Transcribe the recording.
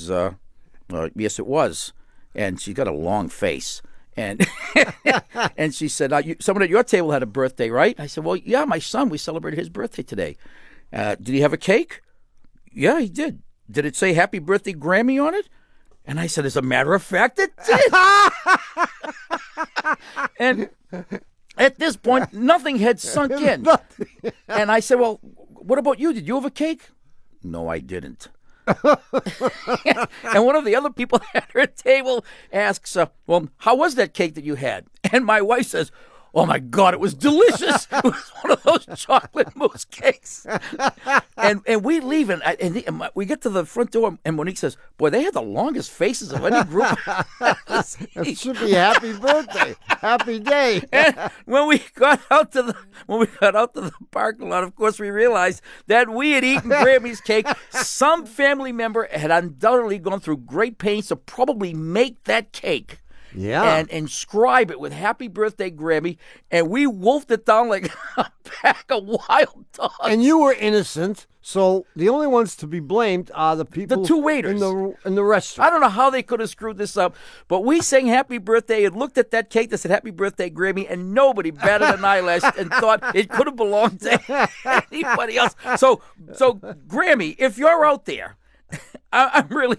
yes, it was. And she got a long face. And and she said, someone at your table had a birthday, right? I said, well, yeah, my son, we celebrated his birthday today. Did he have a cake? Yeah, he did. Did it say happy birthday Grammy on it? And I said, as a matter of fact, it did. And at this point, nothing had sunk in. And I said, well, what about you? Did you have a cake? No, I didn't. And one of the other people at her table asks, well, how was that cake that you had? And my wife says, oh, my God, it was delicious. It was one of those chocolate mousse cakes. And we leave, and we get to the front door, and Monique says, boy, they had the longest faces of any group. It should be happy birthday, happy day. And when we got out to the parking lot, of course, we realized that we had eaten Grammy's cake. Some family member had undoubtedly gone through great pains to probably make that cake. Yeah. And inscribe it with happy birthday Grammy, and we wolfed it down like a pack of wild dogs. And you were innocent, so the only ones to be blamed are the people, the two waiters in the restaurant. I don't know how they could have screwed this up, but we sang happy birthday and looked at that cake that said happy birthday Grammy, and nobody batted an eyelash and thought it could have belonged to anybody else. So Grammy, if you're out there, I'm really